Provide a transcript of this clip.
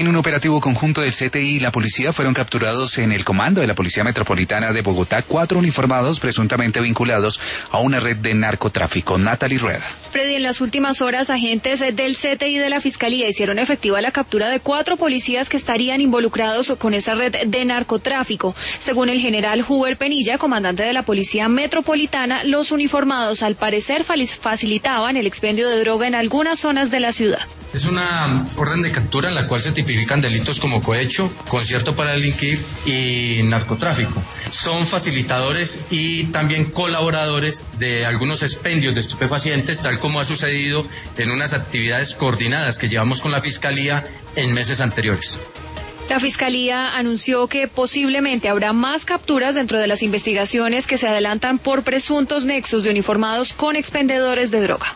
En un operativo conjunto del CTI y la policía fueron capturados en el comando de la Policía Metropolitana de Bogotá 4 uniformados presuntamente vinculados a una red de narcotráfico. Natalie Rueda. Freddy, en las últimas horas, agentes del CTI de la Fiscalía hicieron efectiva la captura de 4 policías que estarían involucrados con esa red de narcotráfico. Según el general Huber Penilla, comandante de la Policía Metropolitana, los uniformados al parecer facilitaban el expendio de droga en algunas zonas de la ciudad. Es una orden de captura en la cual se tipifican delitos como cohecho, concierto para delinquir y narcotráfico. Son facilitadores y también colaboradores de algunos expendios de estupefacientes, tal como ha sucedido en unas actividades coordinadas que llevamos con la Fiscalía en meses anteriores. La Fiscalía anunció que posiblemente habrá más capturas dentro de las investigaciones que se adelantan por presuntos nexos de uniformados con expendedores de droga.